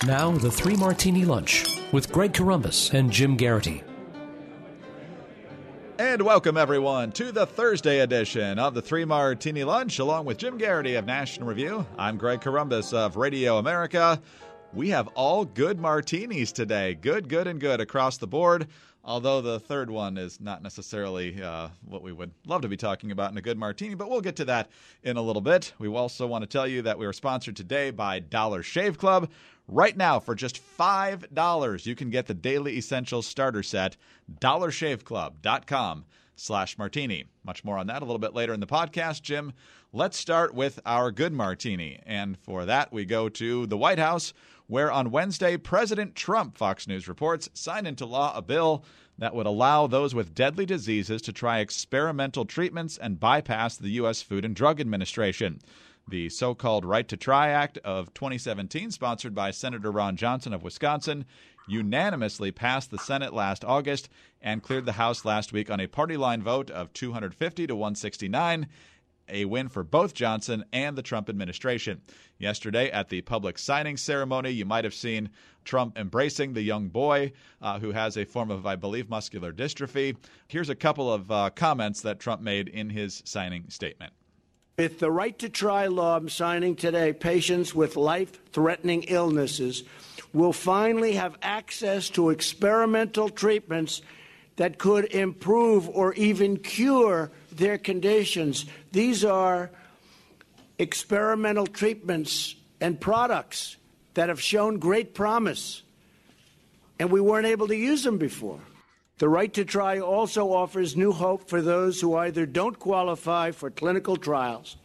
Now, the Three Martini Lunch with Greg Corombos and Jim Garrity. And welcome, everyone, to the Thursday edition of the Three Martini Lunch, along with Jim Garrity of National Review. I'm Greg Corombos of Radio America. We have all good martinis today. Good, and good across the board. Although the third one is not necessarily what we would love to be talking about in a good martini, but we'll get to that in a little bit. We also want to tell you that we are sponsored today by Dollar Shave Club. Right now, for just $5, you can get the Daily Essentials Starter Set, dollarshaveclub.com/martini. Much more on that a little bit later in the podcast. Jim, let's start with our good martini. And for that, we go to the White House, where on Wednesday, President Trump, Fox News reports, signed into law a bill that would allow those with deadly diseases to try experimental treatments and bypass the U.S. Food and Drug Administration. The so-called Right to Try Act of 2017, sponsored by Senator Ron Johnson of Wisconsin, unanimously passed the Senate last August and cleared the House last week on a party line vote of 250 to 169, a win for both Johnson and the Trump administration. Yesterday, at the public signing ceremony, you might have seen Trump embracing the young boy who has a form of, I believe, muscular dystrophy. Here's a couple of comments that Trump made in his signing statement. With the Right to Try law I'm signing today, patients with life-threatening illnesses will finally have access to experimental treatments that could improve or even cure their conditions. These are experimental treatments and products that have shown great promise, and we weren't able to use them before. The Right to Try also offers new hope for those who either don't qualify for clinical trials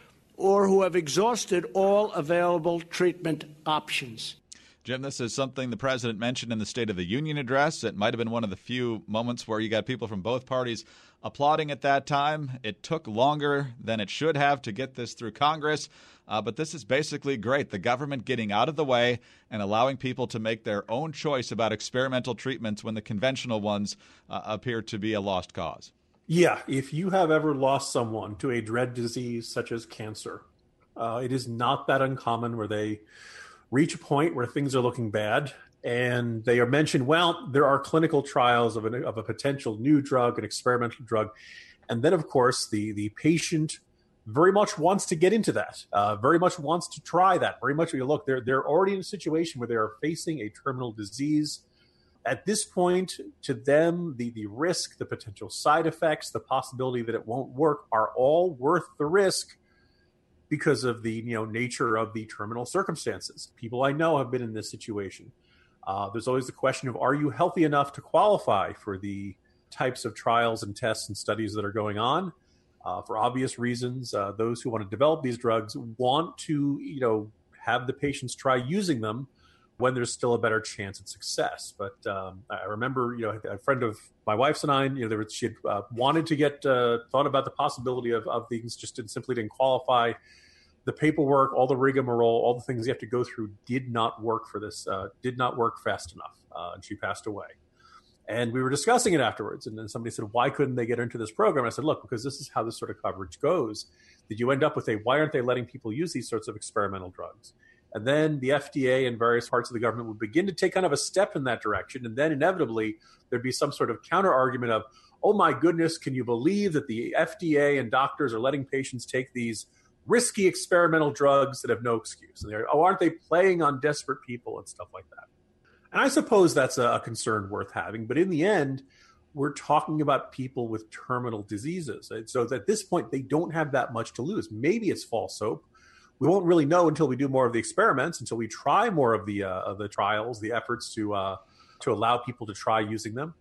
or who have exhausted all available treatment options. Jim, this is something the president mentioned in the State of the Union address. It might have been one of the few moments where you got people from both parties applauding at that time. It took longer than it should have to get this through Congress, but this is basically great. The government getting out of the way and allowing people to make their own choice about experimental treatments when the conventional ones appear to be a lost cause. Yeah, if you have ever lost someone to a dread disease such as cancer, it is not that uncommon where they reach a point where things are looking bad and they are mentioned, well, there are clinical trials of a potential new drug, an experimental drug. And then, of course, the patient very much wants to get into that, very much wants to try that, very much, look, they're already in a situation where they are facing a terminal disease. At this point, to them, the risk, the potential side effects, the possibility that it won't work are all worth the risk because of the nature of the terminal circumstances. People I know have been in this situation. There's always the question of, are you healthy enough to qualify for the types of trials and tests and studies that are going on? For obvious reasons, those who want to develop these drugs want to have the patients try using them when there's still a better chance at success. But I remember, a friend of my wife's and I, she had wanted to get thought about the possibility of things, just simply didn't qualify. The paperwork, all the rigmarole, all the things you have to go through did not work for this, did not work fast enough. And she passed away. And we were discussing it afterwards. And then somebody said, why couldn't they get into this program? I said, look, because this is how this sort of coverage goes. That you end up with why aren't they letting people use these sorts of experimental drugs? And then the FDA and various parts of the government would begin to take kind of a step in that direction. And then inevitably, there'd be some sort of counter argument of, oh my goodness, can you believe that the FDA and doctors are letting patients take these risky experimental drugs that have no excuse? And they're, aren't they playing on desperate people and stuff like that? And I suppose that's a concern worth having. But in the end, we're talking about people with terminal diseases. And so at this point, they don't have that much to lose. Maybe it's false hope. We won't really know until we do more of the experiments, until we try more of the trials, the efforts to allow people to try using them.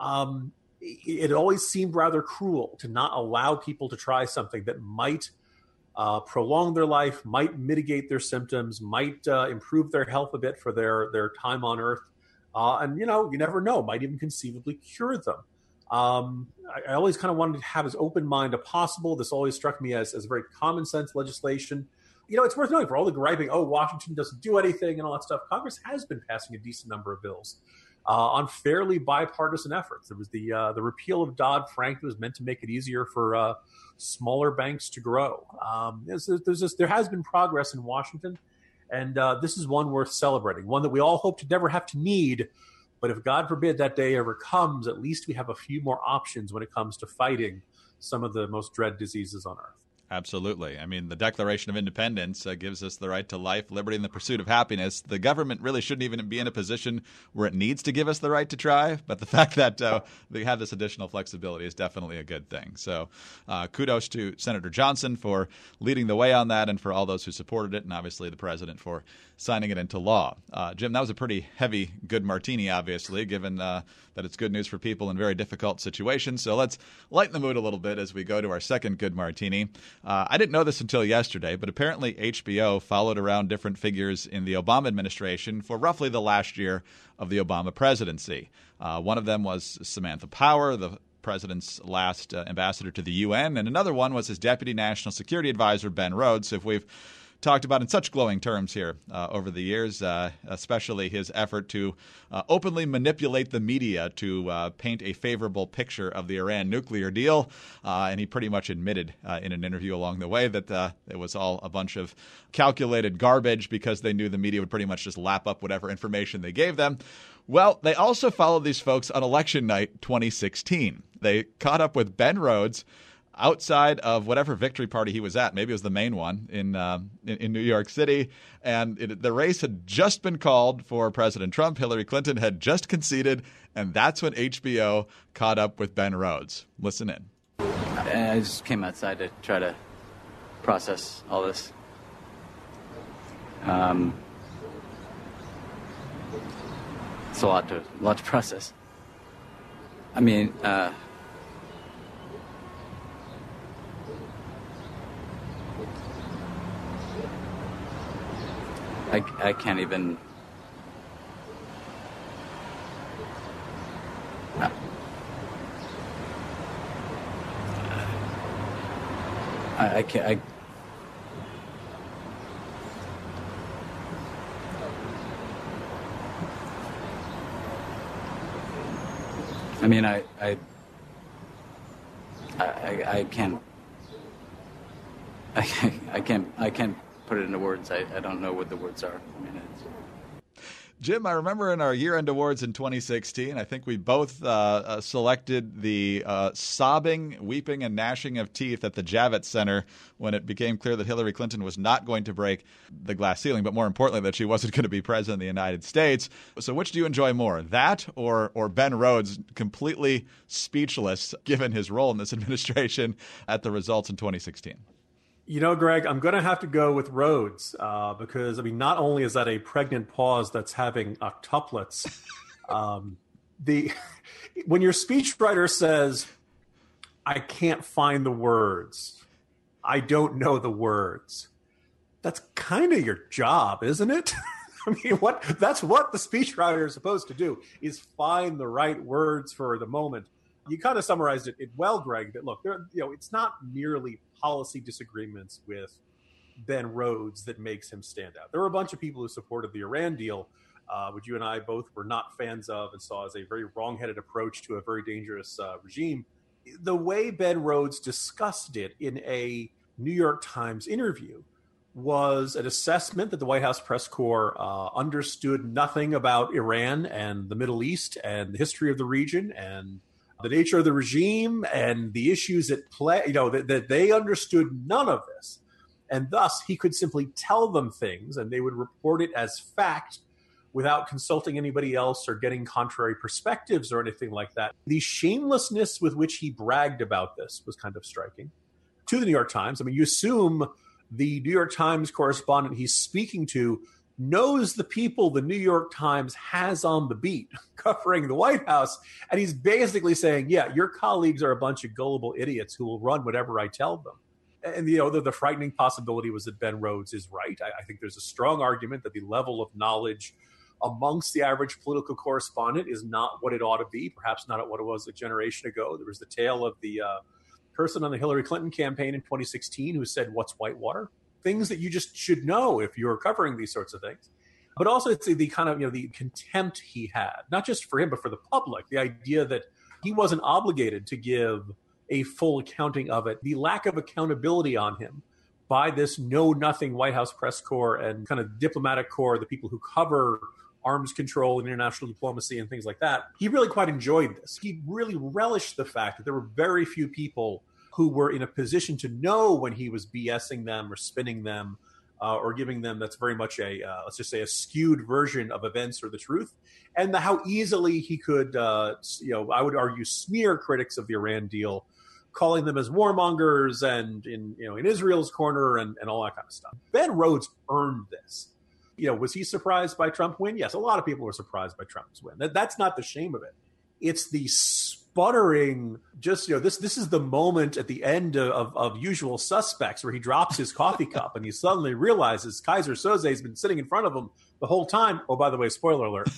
It always seemed rather cruel to not allow people to try something that might prolong their life, might mitigate their symptoms, might improve their health a bit for their time on Earth. And, you never know, might even conceivably cure them. I always kind of wanted to have as open mind as possible. This always struck me as very common sense legislation. It's worth noting, for all the griping, Washington doesn't do anything and all that stuff, Congress has been passing a decent number of bills on fairly bipartisan efforts. There was the repeal of Dodd-Frank that was meant to make it easier for smaller banks to grow. There has been progress in Washington. And this is one worth celebrating, one that we all hope to never have to need. But if God forbid that day ever comes, at least we have a few more options when it comes to fighting some of the most dread diseases on earth. Absolutely. I mean, the Declaration of Independence gives us the right to life, liberty, and the pursuit of happiness. The government really shouldn't even be in a position where it needs to give us the right to try. But the fact that they have this additional flexibility is definitely a good thing. So kudos to Senator Johnson for leading the way on that and for all those who supported it, and obviously the president for signing it into law. Jim, that was a pretty heavy good martini, obviously, given that it's good news for people in very difficult situations. So let's lighten the mood a little bit as we go to our second good martini. I didn't know this until yesterday, but apparently HBO followed around different figures in the Obama administration for roughly the last year of the Obama presidency. One of them was Samantha Power, the president's last ambassador to the UN, and another one was his deputy national security advisor, Ben Rhodes, if we've talked about in such glowing terms here over the years, especially his effort to openly manipulate the media to paint a favorable picture of the Iran nuclear deal. And he pretty much admitted in an interview along the way that it was all a bunch of calculated garbage because they knew the media would pretty much just lap up whatever information they gave them. Well, they also followed these folks on election night 2016. They caught up with Ben Rhodes outside of whatever victory party he was at. Maybe it was the main one in New York City. And the race had just been called for President Trump. Hillary Clinton had just conceded. And that's when HBO caught up with Ben Rhodes. Listen in. I just came outside to try to process all this. It's a lot to process. I mean, I can't even. I can't. I mean, I can't. I can't put it into words. I don't know what the words are. I mean, Jim, I remember in our year-end awards in 2016, I think we both selected the sobbing, weeping, and gnashing of teeth at the Javits Center when it became clear that Hillary Clinton was not going to break the glass ceiling, but more importantly, that she wasn't going to be president of the United States. So which do you enjoy more, that or Ben Rhodes completely speechless given his role in this administration at the results in 2016? You know, Greg, I'm going to have to go with Rhodes because, I mean, not only is that a pregnant pause that's having octuplets, when your speechwriter says, I can't find the words, I don't know the words, that's kind of your job, isn't it? I mean, that's what the speechwriter is supposed to do, is find the right words for the moment. You kind of summarized it well, Greg, that look, it's not merely policy disagreements with Ben Rhodes that makes him stand out. There were a bunch of people who supported the Iran deal, which you and I both were not fans of and saw as a very wrong-headed approach to a very dangerous regime. The way Ben Rhodes discussed it in a New York Times interview was an assessment that the White House press corps understood nothing about Iran and the Middle East and the history of the region and the nature of the regime and the issues at play, that they understood none of this. And thus, he could simply tell them things and they would report it as fact without consulting anybody else or getting contrary perspectives or anything like that. The shamelessness with which he bragged about this was kind of striking to the New York Times. I mean, you assume the New York Times correspondent he's speaking to knows the people the New York Times has on the beat covering the White House. And he's basically saying, yeah, your colleagues are a bunch of gullible idiots who will run whatever I tell them. And, the frightening possibility was that Ben Rhodes is right. I think there's a strong argument that the level of knowledge amongst the average political correspondent is not what it ought to be, perhaps not what it was a generation ago. There was the tale of the person on the Hillary Clinton campaign in 2016 who said, what's whitewater? Things that you just should know if you're covering these sorts of things. But also it's the kind of, the contempt he had, not just for him, but for the public. The idea that he wasn't obligated to give a full accounting of it. The lack of accountability on him by this know-nothing White House press corps and kind of diplomatic corps, the people who cover arms control and international diplomacy and things like that. He really quite enjoyed this. He really relished the fact that there were very few people who were in a position to know when he was BSing them or spinning them or giving them that's very much let's just say, a skewed version of events or the truth, and how easily he could, I would argue, smear critics of the Iran deal, calling them as warmongers and in Israel's corner and all that kind of stuff. Ben Rhodes earned this. Was he surprised by Trump win? Yes, a lot of people were surprised by Trump's win. That's not the shame of it. It's the sputtering, this is the moment at the end of Usual Suspects where he drops his coffee cup and he suddenly realizes Kaiser Soze has been sitting in front of him the whole time. Oh, by the way, spoiler alert,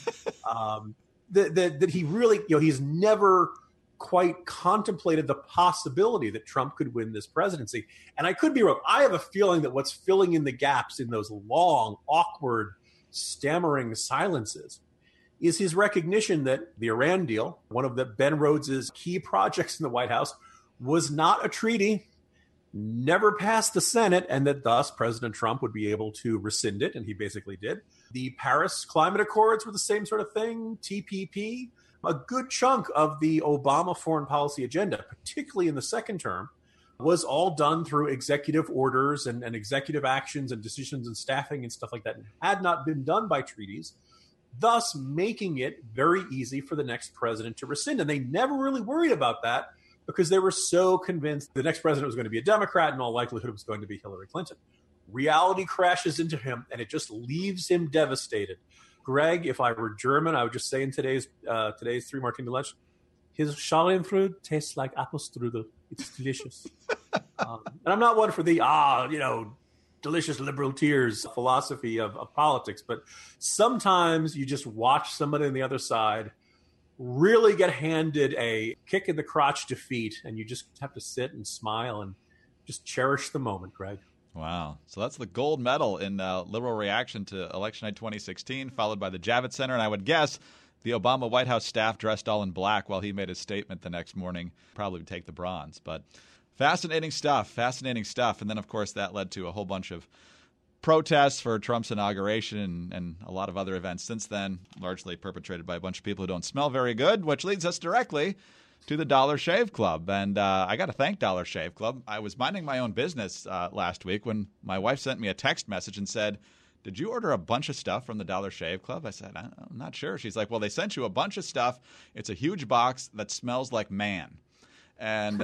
that he really, he's never quite contemplated the possibility that Trump could win this presidency. And I could be wrong. I have a feeling that what's filling in the gaps in those long, awkward, stammering silences is his recognition that the Iran deal, one of Ben Rhodes' key projects in the White House, was not a treaty, never passed the Senate, and that thus President Trump would be able to rescind it, and he basically did. The Paris Climate Accords were the same sort of thing, TPP. A good chunk of the Obama foreign policy agenda, particularly in the second term, was all done through executive orders and executive actions and decisions and staffing and stuff like that, and had not been done by treaties, thus making it very easy for the next president to rescind. And they never really worried about that because they were so convinced the next president was going to be a Democrat, and in all likelihood it was going to be Hillary Clinton. Reality crashes into him, and it just leaves him devastated. Greg, if I were German, I would just say in today's 3 Martini lunch, his Schadenfreude tastes like Apfelstrudel. It's delicious. And I'm not one for the, delicious liberal tears philosophy of politics, but sometimes you just watch somebody on the other side really get handed a kick in the crotch defeat, and you just have to sit and smile and just cherish the moment, Greg. Wow. So that's the gold medal in liberal reaction to election night 2016, followed by the Javits Center. And I would guess the Obama White House staff dressed all in black while he made his statement the next morning probably would take the bronze. But fascinating stuff. And then, of course, that led to a whole bunch of protests for Trump's inauguration and a lot of other events since then, largely perpetrated by a bunch of people who don't smell very good, which leads us directly to the Dollar Shave Club. And I got to thank Dollar Shave Club. I was minding my own business last week when my wife sent me a text message and said, "Did you order a bunch of stuff from the Dollar Shave Club?" I said, "I'm not sure." She's like, "Well, they sent you a bunch of stuff. It's a huge box that smells like man." And so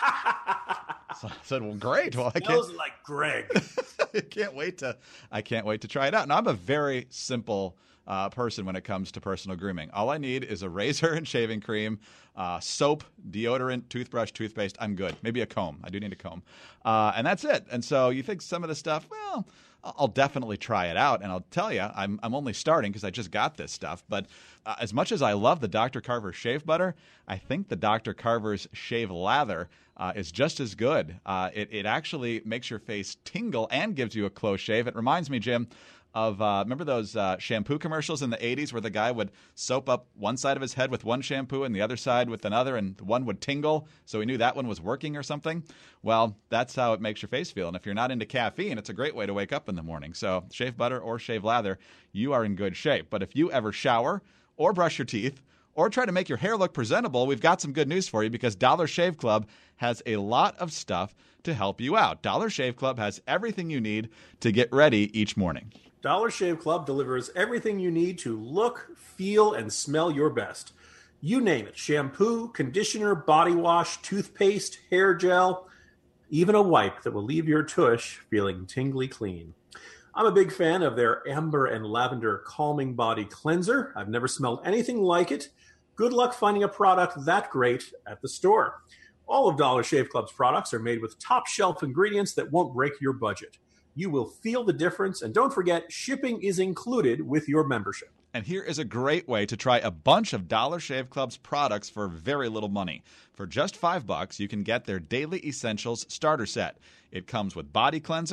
I said, "Well, great. Well, smells like Greg." I can't wait to try it out. And I'm a very simple person when it comes to personal grooming. All I need is a razor and shaving cream, soap, deodorant, toothbrush, toothpaste. I'm good. Maybe a comb. I do need a comb. And that's it. And so you think some of the stuff, well, I'll definitely try it out. And I'll tell you, I'm only starting because I just got this stuff. But as much as I love the Dr. Carver shave butter, I think the Dr. Carver's shave lather is just as good. It actually makes your face tingle and gives you a close shave. It reminds me, Jim, of remember those shampoo commercials in the 80s where the guy would soap up one side of his head with one shampoo and the other side with another, and one would tingle, so he knew that one was working or something? Well, that's how it makes your face feel. And if you're not into caffeine, it's a great way to wake up in the morning. So shave butter or shave lather, you are in good shape. But if you ever shower or brush your teeth or try to make your hair look presentable, we've got some good news for you because Dollar Shave Club has a lot of stuff to help you out. Dollar Shave Club has everything you need to get ready each morning. Dollar Shave Club delivers everything you need to look, feel, and smell your best. You name it. Shampoo, conditioner, body wash, toothpaste, hair gel, even a wipe that will leave your tush feeling tingly clean. I'm a big fan of their amber and lavender calming body cleanser. I've never smelled anything like it. Good luck finding a product that great at the store. All of Dollar Shave Club's products are made with top shelf ingredients that won't break your budget. You will feel the difference, and don't forget, shipping is included with your membership. And here is a great way to try a bunch of Dollar Shave Club's products for very little money. For just $5, you can get their Daily Essentials starter set. It comes with body cleanser,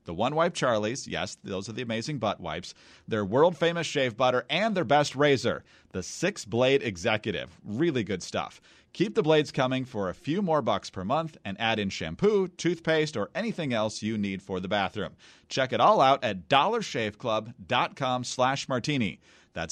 the One Wipe Charlies, yes, those are the amazing butt wipes, their world-famous shave butter, and their best razor, the 6-Blade Executive. Really good stuff. Keep the blades coming for a few more bucks per month and add in shampoo, toothpaste, or anything else you need for the bathroom. Check it all out at dollarshaveclub.com/martini. That's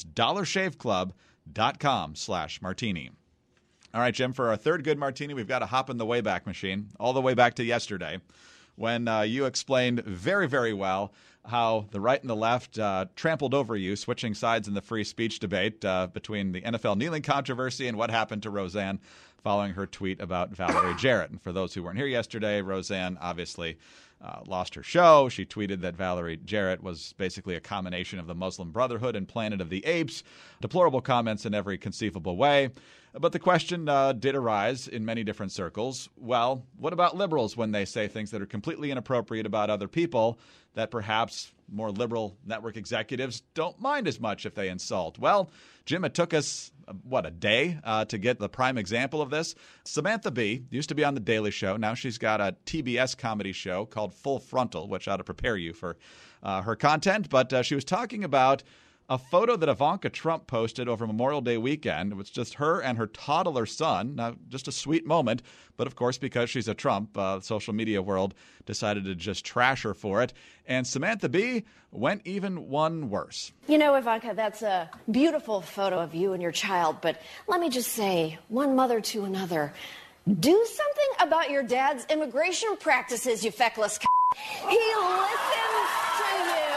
dollarshaveclub.com/martini. All right, Jim, for our third good martini, we've got to hop in the Wayback Machine, all the way back to yesterday, when you explained very, very well how the right and the left trampled over you, switching sides in the free speech debate between the NFL kneeling controversy and what happened to Roseanne following her tweet about Valerie Jarrett. And for those who weren't here yesterday, Roseanne obviously lost her show. She tweeted that Valerie Jarrett was basically a combination of the Muslim Brotherhood and Planet of the Apes. Deplorable comments in every conceivable way. But the question did arise in many different circles. Well, what about liberals when they say things that are completely inappropriate about other people that perhaps more liberal network executives don't mind as much if they insult? Well, Jim, it took us, a day to get the prime example of this. Samantha Bee used to be on The Daily Show. Now she's got a TBS comedy show called Full Frontal, which ought to prepare you for her content. But she was talking about a photo that Ivanka Trump posted over Memorial Day weekend. It was just her and her toddler son. Now, just a sweet moment. But, of course, because she's a Trump, the social media world decided to just trash her for it. And Samantha Bee went even one worse. You know, Ivanka, that's a beautiful photo of you and your child. But let me just say, one mother to another, do something about your dad's immigration practices, you feckless He listens to you.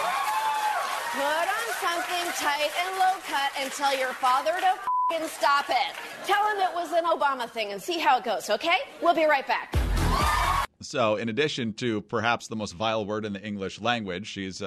Put on something tight and low cut and tell your father to f***ing stop it. Tell him it was an Obama thing and see how it goes, okay? We'll be right back. So in addition to perhaps the most vile word in the English language, she's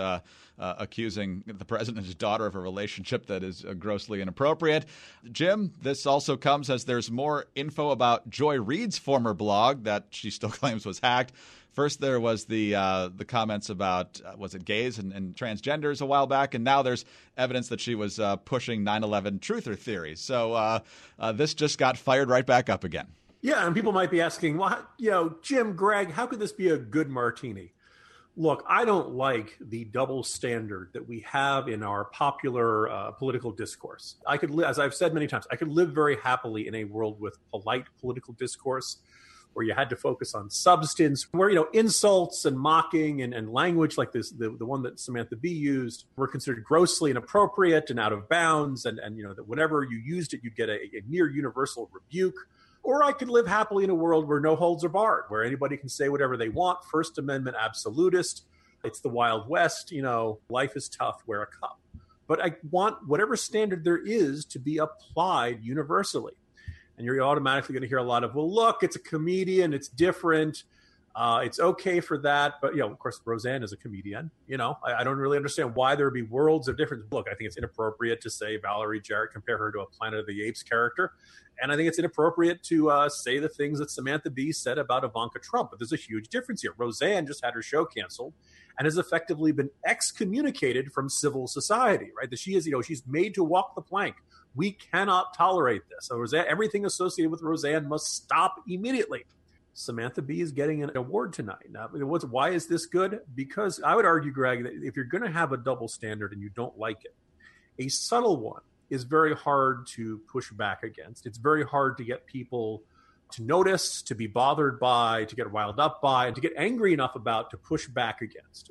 accusing the president's daughter of a relationship that is grossly inappropriate. Jim, this also comes as there's more info about Joy Reid's former blog that she still claims was hacked. First, there was the comments about, was it gays and transgenders a while back, and now there's evidence that she was pushing 9/11 truther theories. So this just got fired right back up again. Yeah, and people might be asking, well, Jim, Greg, how could this be a good martini? Look, I don't like the double standard that we have in our popular political discourse. I could, as I've said many times, I could live very happily in a world with polite political discourse, where you had to focus on substance, where, insults and mocking and language like this, the one that Samantha Bee used, were considered grossly inappropriate and out of bounds. And that whenever you used it, you'd get a near universal rebuke. Or I could live happily in a world where no holds are barred, where anybody can say whatever they want. First Amendment absolutist. It's the Wild West. Life is tough, wear a cup. But I want whatever standard there is to be applied universally. And you're automatically going to hear a lot of, well, look, it's a comedian, it's different, it's okay for that. But, of course, Roseanne is a comedian. I don't really understand why there would be worlds of difference. Look, I think it's inappropriate to say Valerie Jarrett, compare her to a Planet of the Apes character. And I think it's inappropriate to say the things that Samantha Bee said about Ivanka Trump. But there's a huge difference here. Roseanne just had her show canceled and has effectively been excommunicated from civil society, right? That she is, she's made to walk the plank. We cannot tolerate this. So everything associated with Roseanne must stop immediately. Samantha Bee is getting an award tonight. Now, why is this good? Because I would argue, Greg, that if you're going to have a double standard and you don't like it, a subtle one is very hard to push back against. It's very hard to get people to notice, to be bothered by, to get riled up by, and to get angry enough about to push back against.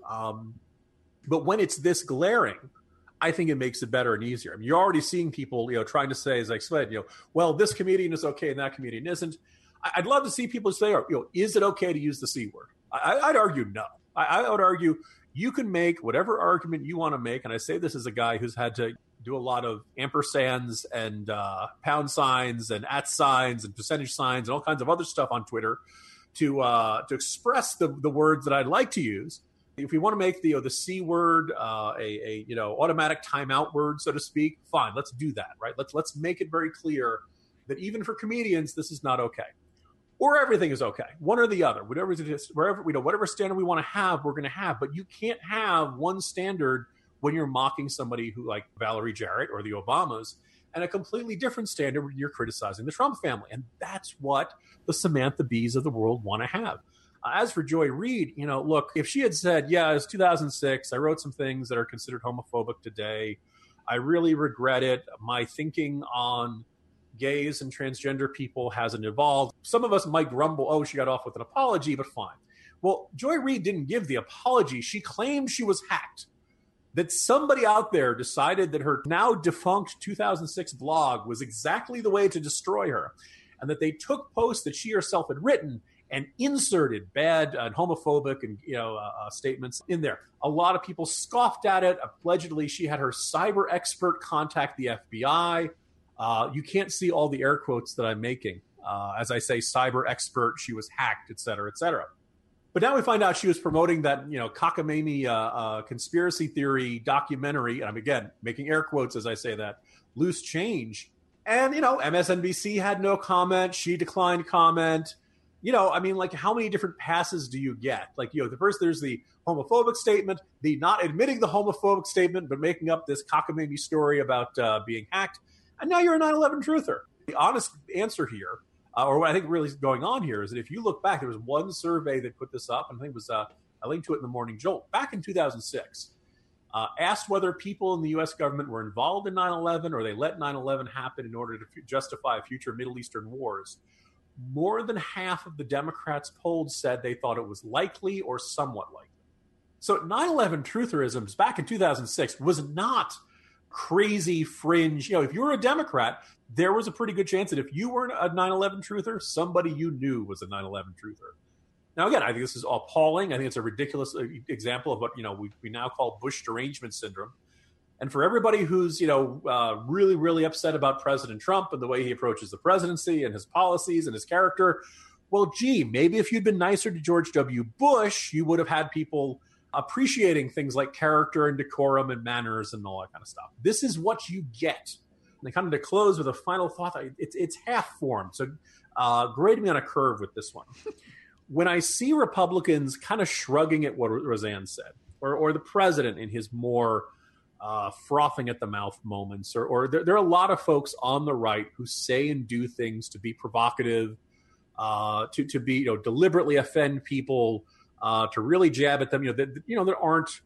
But when it's this glaring, I think it makes it better and easier. I mean, you're already seeing people, trying to say, as I said, well, this comedian is okay and that comedian isn't. I'd love to see people say, is it okay to use the C word? I'd argue no. I would argue you can make whatever argument you want to make. And I say this as a guy who's had to do a lot of ampersands and pound signs and @ signs and percentage signs and all kinds of other stuff on Twitter to express the words that I'd like to use. If we want to make the C word a automatic timeout word, so to speak, fine, let's do that, right? Let's make it very clear that even for comedians, this is not okay, or everything is okay, one or the other, whatever standard we want to have, we're going to have. But you can't have one standard when you're mocking somebody who like Valerie Jarrett or the Obamas, and a completely different standard when you're criticizing the Trump family. And that's what the Samantha Bees of the world want to have. As for Joy Reid, look, if she had said, yeah, it's 2006, I wrote some things that are considered homophobic today. I really regret it. My thinking on gays and transgender people hasn't evolved. Some of us might grumble, oh, she got off with an apology, but fine. Well, Joy Reid didn't give the apology. She claimed she was hacked. That somebody out there decided that her now defunct 2006 blog was exactly the way to destroy her, and that they took posts that she herself had written and inserted bad and homophobic and statements in there. A lot of people scoffed at it. Allegedly, she had her cyber expert contact the FBI. You can't see all the air quotes that I'm making. As I say, cyber expert, she was hacked, et cetera, et cetera. But now we find out she was promoting that, cockamamie conspiracy theory documentary. And I'm, again, making air quotes as I say that, Loose Change. And, MSNBC had no comment. She declined comment. How many different passes do you get? The first, there's the homophobic statement, the not admitting the homophobic statement, but making up this cockamamie story about being hacked. And now you're a 9/11 truther. The honest answer here, or what I think really is going on here, is that if you look back, there was one survey that put this up, and I think it was, I linked to it in the Morning Jolt, back in 2006, asked whether people in the U.S. government were involved in 9/11 or they let 9/11 happen in order to justify future Middle Eastern wars. More than half of the Democrats polled said they thought it was likely or somewhat likely. So 9/11 trutherism back in 2006 was not crazy fringe. If you were a Democrat, there was a pretty good chance that if you weren't a 9/11 truther, somebody you knew was a 9/11 truther. Now, again, I think this is appalling. I think it's a ridiculous example of what we now call Bush derangement syndrome. And for everybody who's really, really upset about President Trump and the way he approaches the presidency and his policies and his character, well, gee, maybe if you'd been nicer to George W. Bush, you would have had people appreciating things like character and decorum and manners and all that kind of stuff. This is what you get. And kind of to close with a final thought, it's half formed. So grade me on a curve with this one. When I see Republicans kind of shrugging at what Roseanne said, or the president in his more frothing at the mouth moments, or there are a lot of folks on the right who say and do things to be provocative, to be deliberately offend people, to really jab at them, that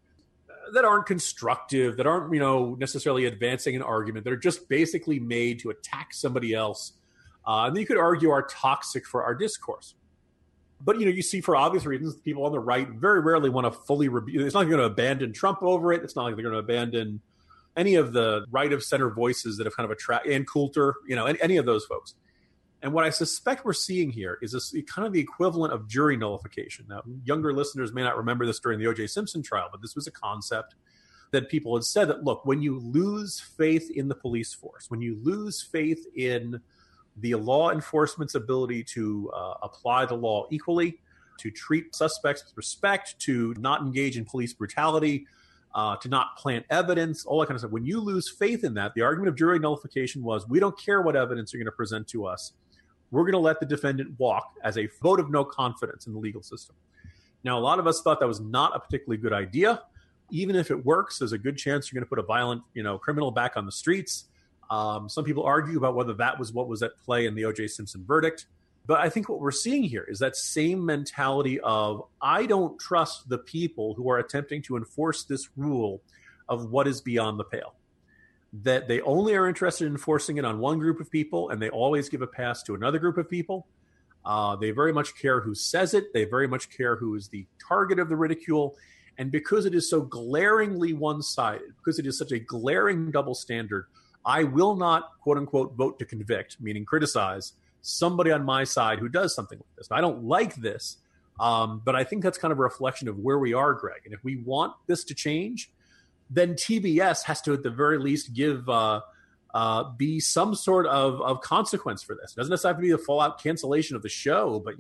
aren't constructive, that aren't necessarily advancing an argument, that are just basically made to attack somebody else, and then you could argue are toxic for our discourse. But, you see, for obvious reasons, people on the right very rarely want to fully rebuke. It's not like they're going to abandon Trump over it. It's not like they're going to abandon any of the right-of-center voices that have kind of attracted, Ann Coulter, any of those folks. And what I suspect we're seeing here is this kind of the equivalent of jury nullification. Now, younger listeners may not remember this during the O.J. Simpson trial, but this was a concept that people had said that, look, when you lose faith in the police force, when you lose faith in the law enforcement's ability to apply the law equally, to treat suspects with respect, to not engage in police brutality, to not plant evidence, all that kind of stuff. When you lose faith in that, the argument of jury nullification was, we don't care what evidence you're going to present to us. We're going to let the defendant walk as a vote of no confidence in the legal system. Now, a lot of us thought that was not a particularly good idea. Even if it works, there's a good chance you're going to put a violent, criminal back on the streets. Some people argue about whether that was what was at play in the O.J. Simpson verdict. But I think what we're seeing here is that same mentality of, I don't trust the people who are attempting to enforce this rule of what is beyond the pale. That they only are interested in enforcing it on one group of people, and they always give a pass to another group of people. They very much care who says it. They very much care who is the target of the ridicule. And because it is so glaringly one-sided, because it is such a glaring double standard, I will not, quote unquote, vote to convict, meaning criticize somebody on my side who does something like this. Now, I don't like this, but I think that's kind of a reflection of where we are, Greg. And if we want this to change, then TBS has to, at the very least, be some sort of consequence for this. It doesn't necessarily have to be a full-out cancellation of the show, but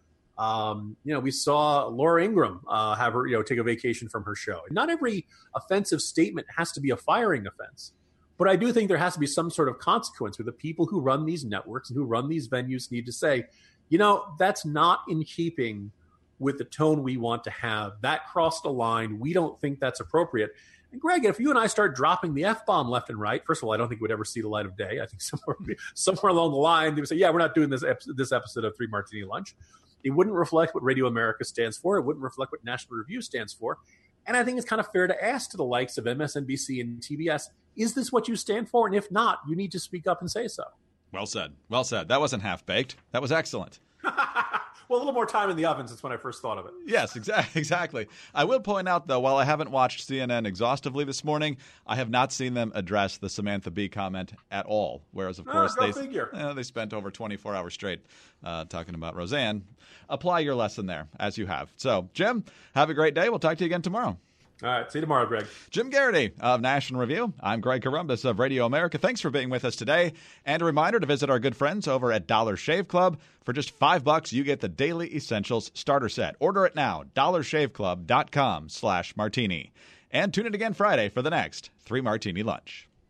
we saw Laura Ingraham have her take a vacation from her show. Not every offensive statement has to be a firing offense. But I do think there has to be some sort of consequence where the people who run these networks and who run these venues need to say, that's not in keeping with the tone we want to have. That crossed a line. We don't think that's appropriate. And Greg, if you and I start dropping the F-bomb left and right, first of all, I don't think it would ever see the light of day. I think somewhere along the line, they would say, yeah, we're not doing this episode of Three Martini Lunch. It wouldn't reflect what Radio America stands for. It wouldn't reflect what National Review stands for. And I think it's kind of fair to ask to the likes of MSNBC and TBS, is this what you stand for? And if not, you need to speak up and say so. Well said. Well said. That wasn't half-baked. That was excellent. Well, a little more time in the oven since when I first thought of it. Yes, exactly. I will point out, though, while I haven't watched CNN exhaustively this morning, I have not seen them address the Samantha Bee comment at all. Whereas, of course, they spent over 24 hours straight talking about Roseanne. Apply your lesson there, as you have. So, Jim, have a great day. We'll talk to you again tomorrow. All right. See you tomorrow, Greg. Jim Garrity of National Review. I'm Greg Corombos of Radio America. Thanks for being with us today. And a reminder to visit our good friends over at Dollar Shave Club. For just $5, you get the Daily Essentials Starter Set. Order it now. DollarShaveClub.com/martini. And tune in again Friday for the next 3 Martini Lunch.